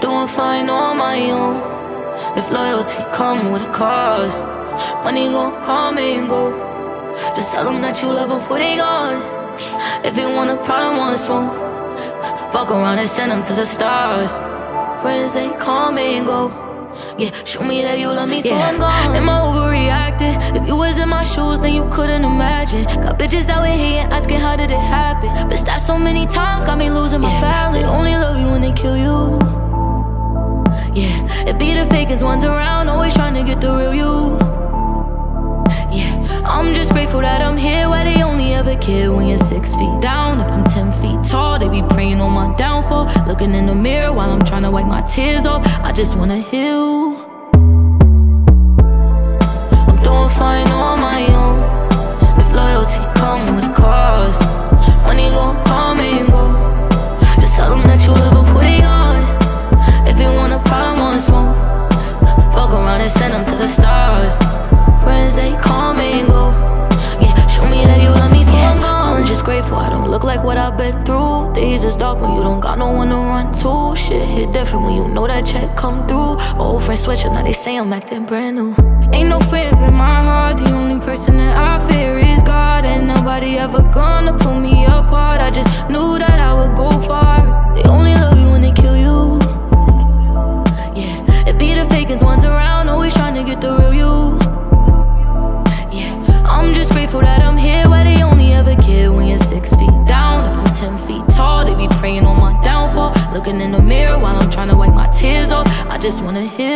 doing fine on my own. If loyalty come with a cost, money gon' come and go. Just tell them that you love them before they gone. If you want a problem, want smoke, fuck around and send them to the stars. Friends, they come and go. Yeah, show me that you love me before I'm gone. Am I overreacting? If you was in my shoes, then you couldn't imagine. Got bitches out here asking how did it happen. Been stabbed so many times, got me losing my balance. They only love you when they kill you. Yeah, it be the fakest ones around, always trying to get the real you. Yeah, I'm just grateful that I'm here where they only ever care when you're 6 feet down. If I'm 10 feet tall, they be praying on my downfall. Looking in the mirror while I'm trying to wipe my tears off. I just wanna heal. I'm doing fine on my own. If loyalty come with a cost, money gon' come and go. Just tell them that you love them before they gone. If you want a problem, want smoke, fuck around and send them to the stars. Friends, they come and go. Yeah, show me that you love me before I'm gone. I'm just grateful I don't look like what I've been through. Days is dark when you don't got no one to run to. Shit hit different when you know that check come through. Old friends switching, now they say I'm acting brand new. Ain't no fear in my heart, the only person that I fear is God. Ain't nobody ever gonna pull me apart. I just knew that I would go far. They only love you when they kill you. Yeah, it be the fakest ones around, always trying to get the real you. I'm just grateful that I'm here where they only ever care when you're 6 feet down. If I'm 10 feet tall, they be praying on my downfall. Looking in the mirror while I'm trying to wipe my tears off. I just wanna heal.